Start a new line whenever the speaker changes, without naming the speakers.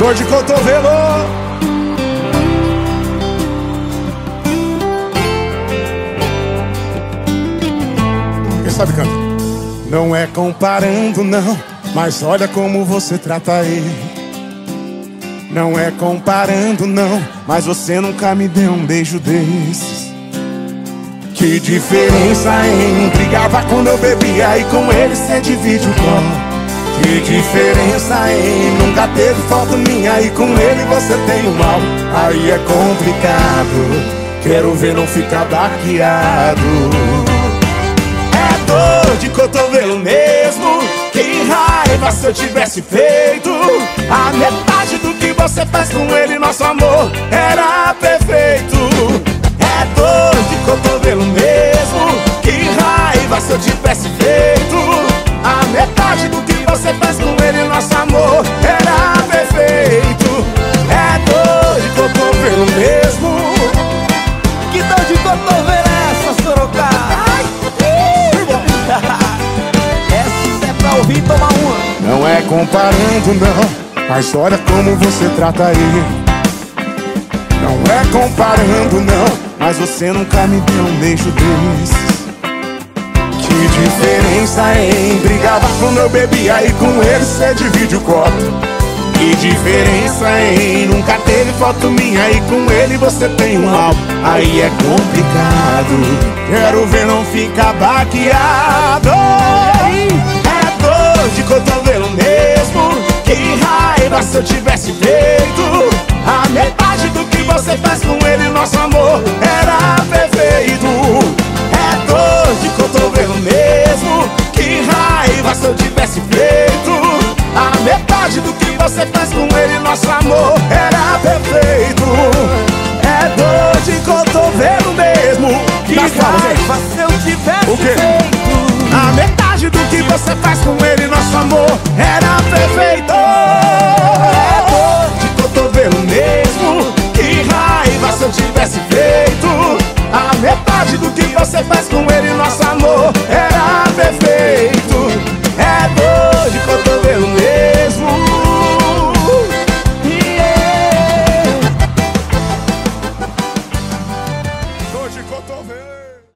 dor de cotovelo. Quem sabe canta? Não é comparando não, mas olha como você trata ele. Não é comparando não, mas você nunca me deu um beijo desses. Que diferença, hein? Brigava quando eu bebia e com ele cê divide o copo. Que diferença, hein? Nunca teve foto minha e com ele você tem um mal. Aí é complicado, quero ver não ficar baqueado. É dor de cotovelo mesmo. Que raiva se eu tivesse feito a metade do que você faz com ele. Nosso amor era perfeito. É dor de cotovelo mesmo. Que raiva se eu tivesse feito a metade do que você faz com ele. Nosso amor era perfeito. É dor de cotovelo mesmo.
Que dor de cotovelo é essa, Sorocaba? Essa é pra ouvir e tomar uma.
Não é comparando não, mas olha como você trata ele. Não é comparando não, mas você nunca me deu um beijo desses. Que diferença, hein? Brigava quando eu bebia e com ele cê divide o copo. Que diferença, hein? Nunca teve foto minha e com ele você tem um álbum. Aí é complicado, quero ver não ficar baqueado. É dor de cotovelo mesmo. Que raiva se eu tivesse feito a metade do que você faz com ele. Nosso amor era perfeito. É dor de cotovelo mesmo. Que raiva se eu tivesse feito a metade do que você faz com ele. Nosso amor era perfeito. É dor de cotovelo mesmo. Que raiva se eu tivesse feito a metade do que você faz com